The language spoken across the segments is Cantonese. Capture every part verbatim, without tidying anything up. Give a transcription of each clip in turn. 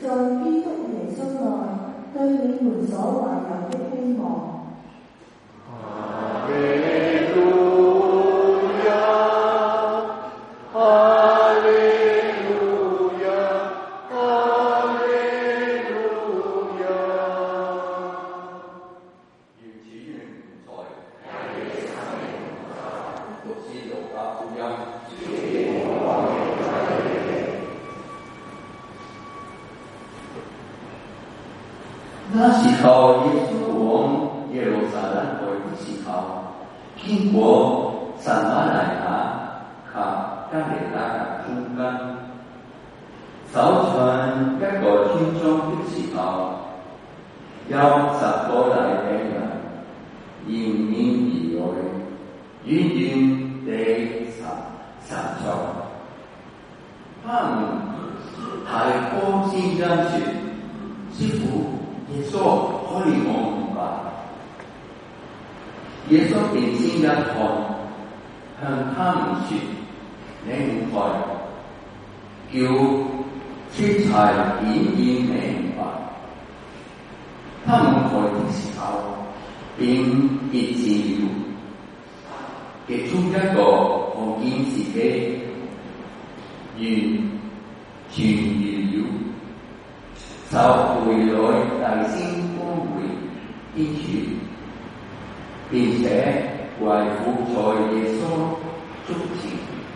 在基督耶穌內對你們所懷有的希望。 哈利路亞，哈利路亞，哈利路亞。願主願在，讀是路加福音。那時候，耶穌往耶路撒冷來的時候，經過撒瑪黎雅及加利亞嘅中間，走進一個村莊的時候，有十個大病人迎面而來，遠遠地尋求。他們大聲聲音說：師傅，耶穌可以我們吧？耶穌便先一看，向他們說：你們來，叫車柴點燃明白。他們來的時候，便熱切了。其中一個看見自己完痊癒了，就回來大聲恭維天主，並且為伏在耶穌足前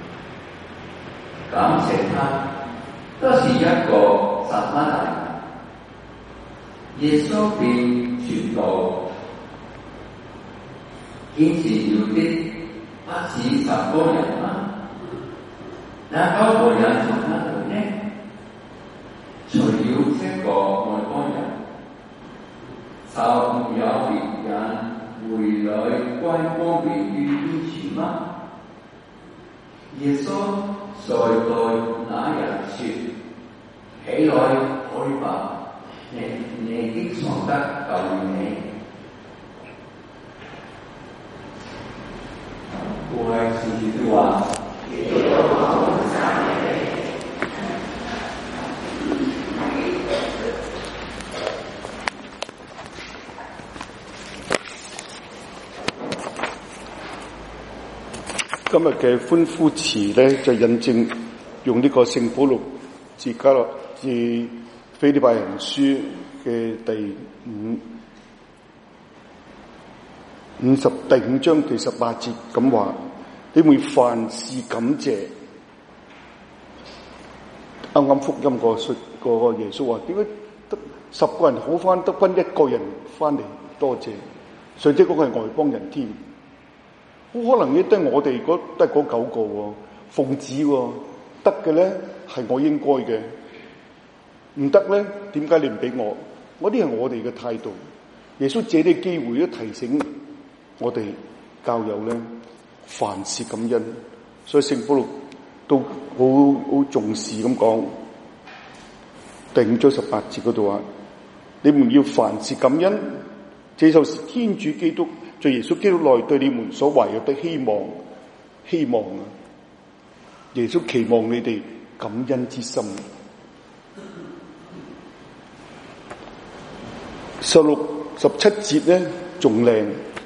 感謝他。都是一個撒瑪黎雅。耶穌便傳道，見治了的不止十個人嗎？那九個人從哪裏呢？除了這個外邦人，就沒有別人回來歸光榮於天主嗎？耶穌在對那人說：起來去吧，你你的信德救了你。各位聖主都話： 今日嘅歡呼詞咧，就引證用呢個聖保祿致加勒致腓立比人書嘅第五五十第五章第十八節咁話：你們凡事感謝。啱啱福音個說個耶穌話：點解得十個人好翻，得翻一個人翻嚟多謝？上者嗰個係外邦人添。好可能亦都係我哋嗰得嗰九個喎，奉旨喎，得嘅咧係我應該嘅，唔得咧點解你唔俾我？嗰啲係我哋嘅態度。耶穌借呢個機會都提醒我哋教友咧，凡事感恩。所以聖保祿都好好重視咁講，第五章十八節嗰度話：你們要凡事感恩，這就是天主基督在耶穌基督內對你們所懷有的希望，希望啊！耶穌期望你哋感恩之心。十六、十七節咧仲靚，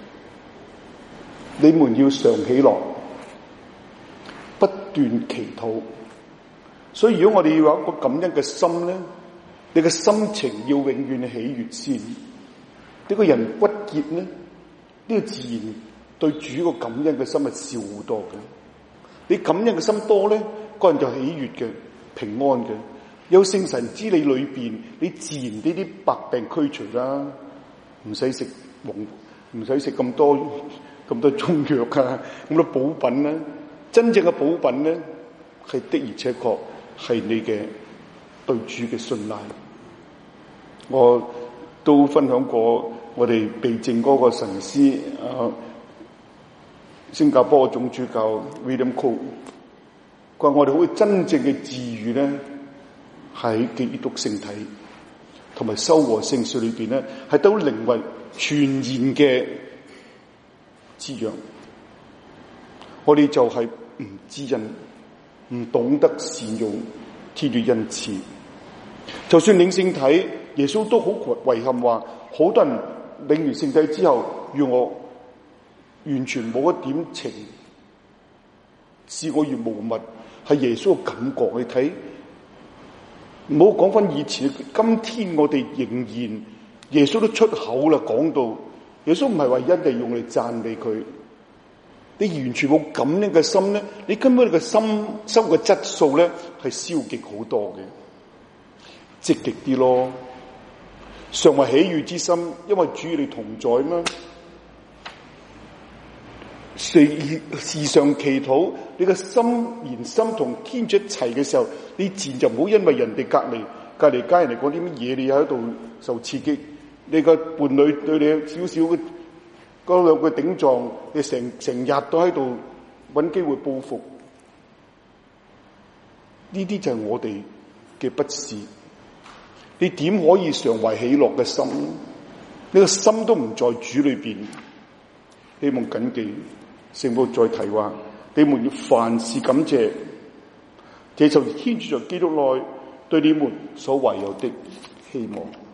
你們要常喜樂，不斷祈禱。所以如果我哋要有一個感恩嘅心咧，你嘅心情要永遠喜悅先。呢個人鬱結咧，呢個自然對主個感恩嘅心係少好多嘅。你感恩嘅心多咧，個人就喜悅嘅、平安嘅。有聖神之理裏邊，你自然呢啲百病驅除啦，唔使食黃，唔使食咁多咁多中藥啊，咁多補品啦。真正嘅補品咧，係的而且確係你嘅對主嘅信賴。我都分享過我哋避靜嗰個神師啊，新加坡總主教 William Cole， 佢話我哋好真正嘅治愈咧，喺基督聖體同埋修和聖事裏邊咧，係得到靈魂全然嘅滋養。我哋就係唔知恩，唔懂得善用天主恩賜， 就算領聖體，耶穌都好遺憾話，好多人領完聖體之後，讓我完全冇一點情，視我如無物，係耶穌嘅感覺。你睇，唔好講翻以前，今天我哋仍然，耶穌都出口啦，講到耶穌唔係唯一地用嚟讚美佢，你完全冇咁樣嘅心咧，你根本你嘅心生活嘅質素咧係消極好多嘅。積極啲咯，常為喜悅之心，因為主與你同在嘛。時時常祈禱，你嘅心連心同天主一齊嘅時候，你自然就唔好因為人哋隔離隔離家人嚟講啲乜嘢，你喺度受刺激。你個伴侶對你少少嘅嗰兩個頂撞，你成成日都喺度揾機會報復。呢啲就係我哋嘅不是。你點可以常懷喜樂嘅心？你個心都唔在主裏邊。希望謹記，聖母再提話：你們要凡事感謝，這就是天主在基督內對你們所懷有的希望。